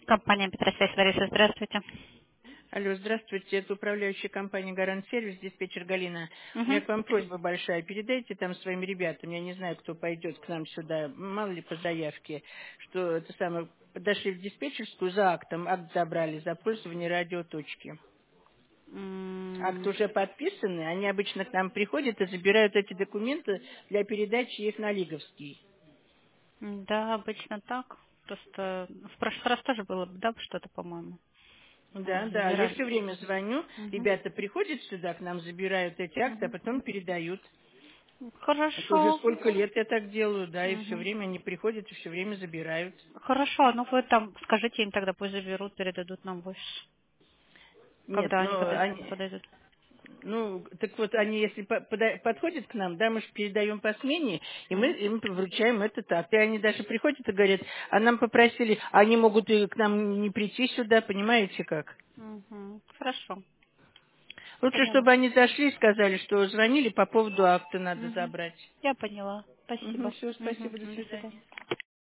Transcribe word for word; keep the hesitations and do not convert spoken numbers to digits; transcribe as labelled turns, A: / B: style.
A: Компания Петросвязь, Лариса, здравствуйте.
B: Алло, здравствуйте, это управляющая компания «Гарант Сервис», диспетчер Галина. У меня
A: Угу.
B: к вам просьба большая, передайте там своим ребятам, я не знаю, кто пойдет к нам сюда, мало ли по заявке, что это самое, подошли в диспетчерскую за актом, акт забрали за пользование радиоточки. Акт
A: М,
B: уже подписаны, они обычно к нам приходят и забирают эти документы для передачи их на Лиговский.
A: Да, обычно так. Просто в прошлый раз тоже было, да, что-то, по-моему.
B: Да,
A: Они
B: да, я
A: забирали.
B: все время звоню,
A: Угу.
B: ребята приходят сюда, к нам забирают эти акты, а
A: Угу.
B: потом передают. Это уже
A: Хорошо.
B: сколько лет я так делаю, да, и все
A: Угу.
B: время они приходят и все время забирают.
A: Хорошо, ну вы там скажите им тогда, пусть заберут, передадут нам в офис,
B: Нет,
A: когда они
B: но
A: подой-
B: они,
A: подойдут.
B: ну, так вот, они, если по- пода- подходят к нам, да, мы же передаем по смене, и мы
A: Угу.
B: им вручаем этот акт. И они даже приходят и говорят, а нам попросили, а они могут и к нам не прийти сюда, понимаете как?
A: Угу. Хорошо,
B: Лучше,
A: поняла.
B: чтобы они зашли и сказали, что звонили по поводу акта надо
A: Угу.
B: забрать.
A: Я поняла.
B: Угу,
A: Спасибо.
B: все,
A: Угу.
B: спасибо, до
A: До
B: свидания.
A: свидания.